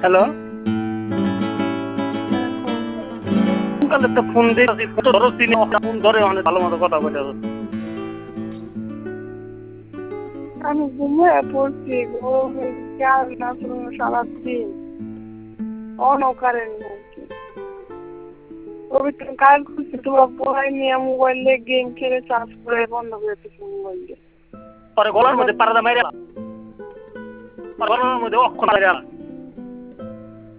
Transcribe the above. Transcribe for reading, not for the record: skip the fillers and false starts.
Hello, কালে তো phone দিয়ে ধরো তিনি ফোন ধরে অনেক ভালো মতো কথা বলে। আমি ঘুমিয়ে পড়ছি খেয়াল না শুনুন সারাদিন অনকারেন্ট নাকি পবিত্র কাজ করছি তোমার পড়াই নিয়ে মোবাইলে গেম খেলে চার্জ করে বন্ধ করে দিচ্ছি মোবাইল দিয়ে পরে গলার মধ্যে পারাদা মাইরা গলার মধ্যে অক্ষর মাইরা